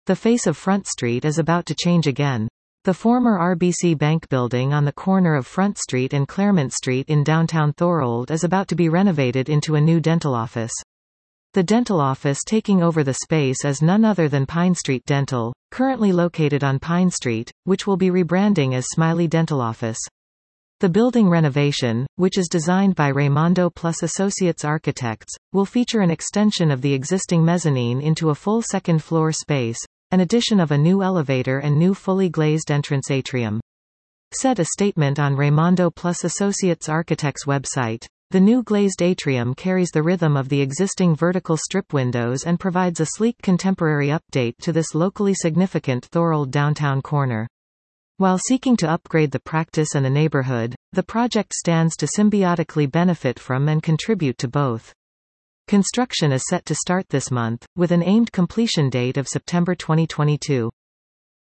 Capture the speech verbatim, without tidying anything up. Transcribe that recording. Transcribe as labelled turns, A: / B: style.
A: The face of Front Street is about to change again. The former R B C Bank building on the corner of Front Street and Claremont Street in downtown Thorold is about to be renovated into a new dental office. The dental office taking over the space is none other than Pine Street Dental, currently located on Pine Street, which will be rebranding as Smiley Dental Office. The building renovation, which is designed by Raimondo Plus Associates Architects, will feature an extension of the existing mezzanine into a full second-floor space, an addition of a new elevator and new fully glazed entrance atrium. Said a statement on Raimondo Plus Associates Architects website. The new glazed atrium carries the rhythm of the existing vertical strip windows and provides a sleek contemporary update to this locally significant Thorold downtown corner. While seeking to upgrade the practice and the neighborhood, the project stands to symbiotically benefit from and contribute to both. Construction is set to start this month, with an aimed completion date of September twenty twenty-two.